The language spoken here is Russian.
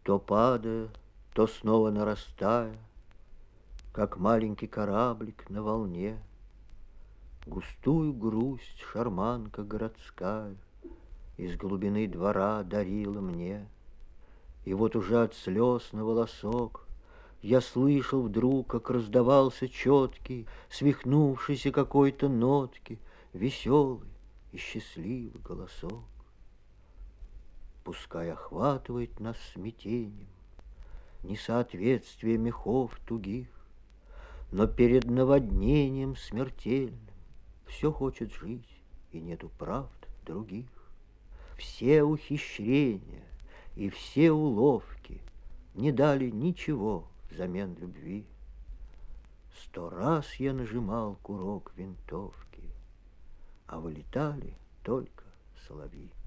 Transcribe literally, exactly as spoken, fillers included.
То падая, то снова нарастая, как маленький кораблик на волне, густую грусть шарманка городская из глубины двора дарила мне. И вот уже от слез на волосок я слышал вдруг, как раздавался четкий, свихнувшийся какой-то нотки, веселый и счастливый голосок. Пускай охватывает нас смятением несоответствие мехов тугих, но перед наводнением смертельным все хочет жить, и нету правд других. Все ухищрения и все уловки не дали ничего взамен любви. Сто раз я нажимал курок винтовки, а вылетали только соловьи.